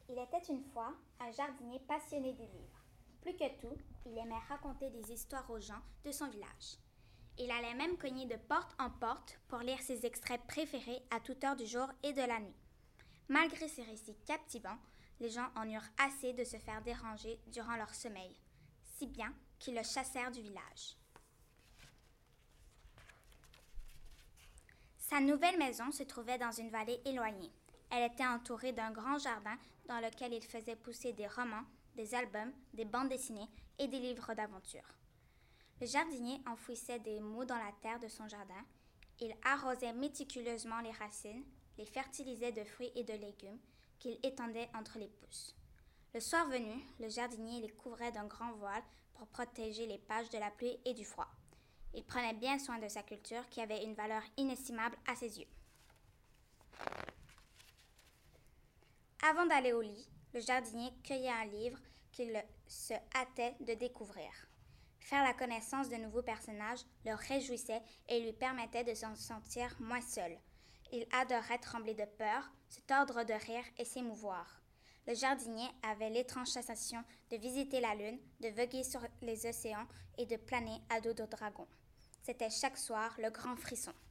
Il était une fois un jardinier passionné des livres. Plus que tout, il aimait raconter des histoires aux gens de son village. Il allait même cogner de porte en porte pour lire ses extraits préférés à toute heure du jour et de la nuit. Malgré ces récits captivants, les gens en eurent assez de se faire déranger durant leur sommeil, si bien qu'ils le chassèrent du village. Sa nouvelle maison se trouvait dans une vallée éloignée. Elle était entourée d'un grand jardin dans lequel il faisait pousser des romans, des albums, des bandes dessinées et des livres d'aventure. Le jardinier enfouissait des mots dans la terre de son jardin. Il arrosait méticuleusement les racines, les fertilisait de fruits et de légumes qu'il étendait entre les pousses. Le soir venu, le jardinier les couvrait d'un grand voile pour protéger les pages de la pluie et du froid. Il prenait bien soin de sa culture qui avait une valeur inestimable à ses yeux. Avant d'aller au lit, le jardinier cueillait un livre qu'il se hâtait de découvrir. Faire la connaissance de nouveaux personnages le réjouissait et lui permettait de se sentir moins seul. Il adorait trembler de peur, se tordre de rire et s'émouvoir. Le jardinier avait l'étrange sensation de visiter la lune, de voguer sur les océans et de planer à dos de dragon. C'était chaque soir le grand frisson.